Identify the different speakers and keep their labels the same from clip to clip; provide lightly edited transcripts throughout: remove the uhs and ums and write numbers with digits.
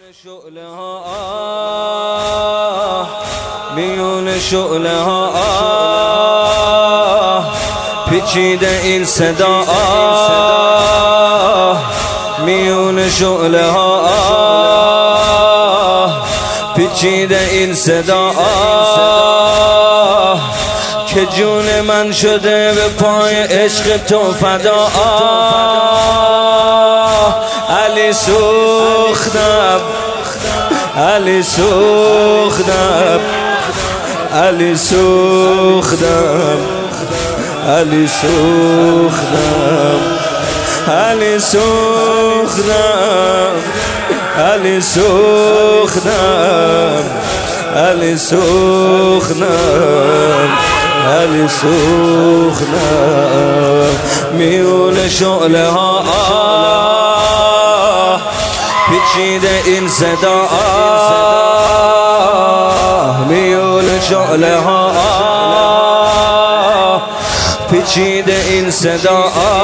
Speaker 1: شعله ها میون شعله ها پیچیده این صدا میون شعله ها پیچیده این صدا که جون من شده به پای عشق تو فدا. علی سوختم علی سوختم علی سوختم علی سوختم علی سوختم علی سوختم علی سوختم علی سوختم میون شعله ها پیچیده این صدا میون شعله ها پیچیده این صدا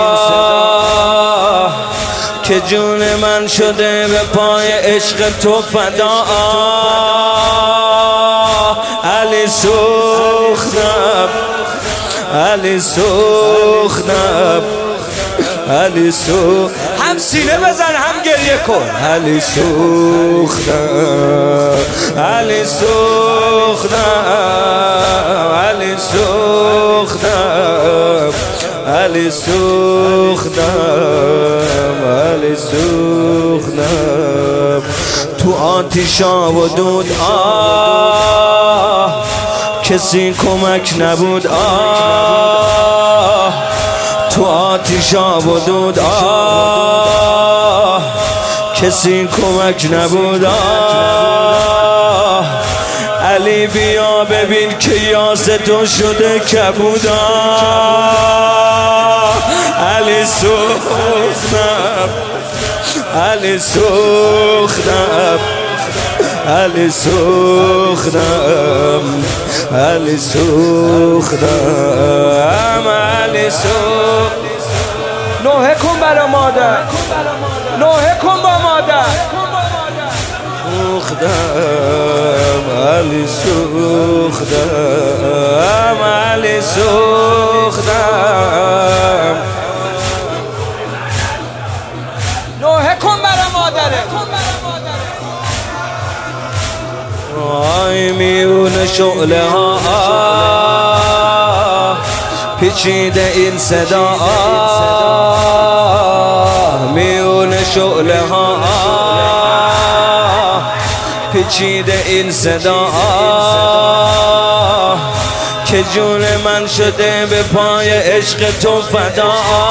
Speaker 1: که جون من شده به پای عشق تو فدا. علی سوختم علی سوختم علی سوختم هم سینه بزن هم گریه کن. علی سوختم علی سوختم علی سوختم علی سوختم علی سوختم تو آتیشا و دود کسی کمک نبود تو آتیشا و دود کسی کمک نبود. علی بیا ببین که یاس تو شده کبود. علی سوختم علی سوختم علی سوختم علی سوختم علی سوختم. نوحه کن برا مادر نوحه کن با مادر. سوختم علی سوختم علی سوختم. نوحه کن برا مادره. آی میون شعله ها پیچیده این صدا میون شعله ها پیچیده این صدا که جون من شده به پای عشق تو فدا.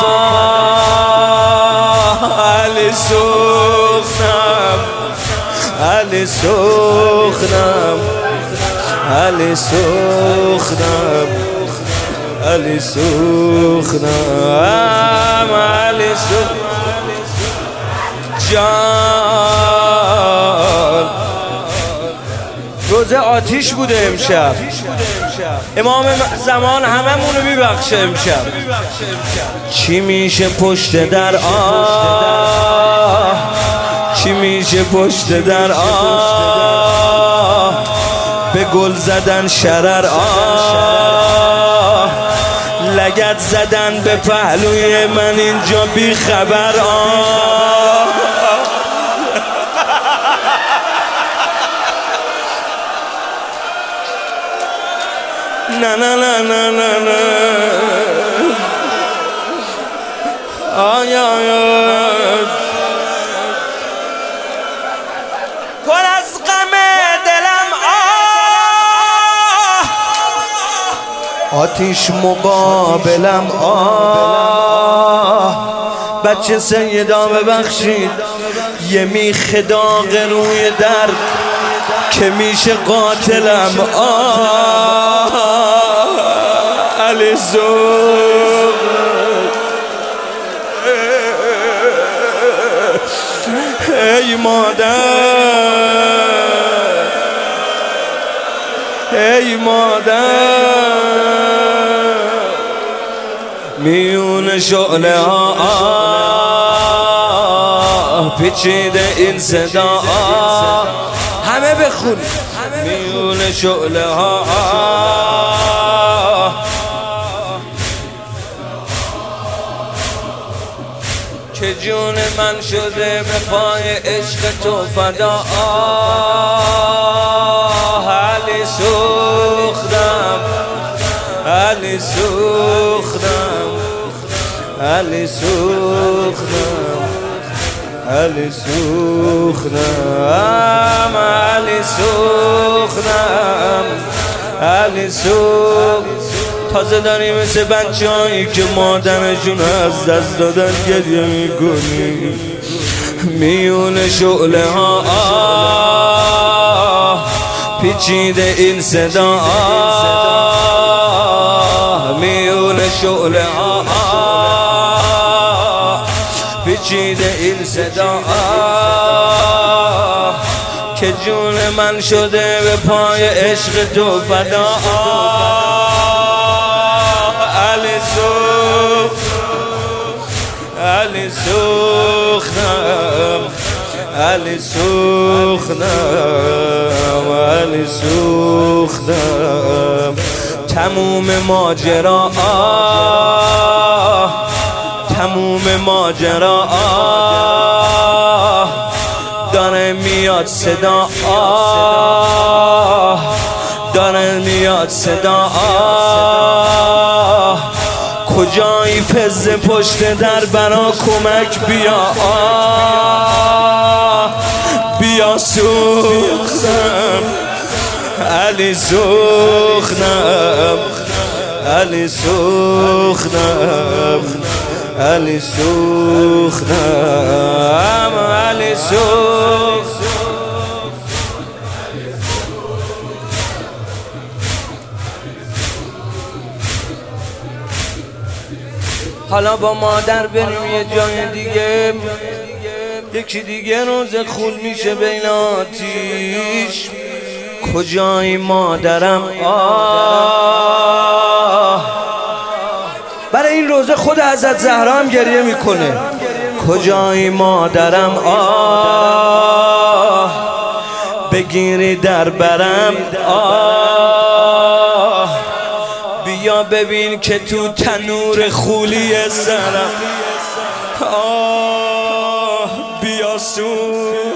Speaker 1: علی سوختم علی سوختم علی سوختم علی سوختم علی سوختم. جان روز آتیش بوده امشب. امام زمان هممونو میبخشه امشب. چی میشه پشت در چی میشه پشت در به گل زدن شرر لگد زدن به پهلوی من اینجا بی خبر نه نه نه نه نه نه آی آی پر از غم دلم آتیش مقابلم بچه سیدا ببخشید یه میخ داغ روی در که میشه قاتلم علی سوختم ای مادر ای مادر میون شعله ها پیچیده این صدا همه بخون میون شعله ها که جون من شده به پای عشق تو فدا علی سوختم علی سوختم علی سوختم علی سوختم علی سوختم علی سوختم تازه داری مثل بچه هایی که مادرشون از دست دادن گریه میکنی میون شعله ها پیچیده این صدا میون شعله ها پیچیده این صدا که جون من شده به پای عشق تو فدا علی سوختم علی سوختم علی سوختم تموم ماجرا تموم ماجرا داره میاد صدا داره میاد صدا کجایی فز پشت در برا کمک بیا بیا سوختم علی سوختم علی سوختم علی سوختم علی سوختم حالا با مادر بریم یه جای دیگه یکی دیگه روز خون میشه بین آتیش کجایی مادرم برای این روزه خود حضرت زهرا هم گریه میکنه کجایی مادرم بگیری در برم بیا ببین که تو تنور خولی سرم بیا سو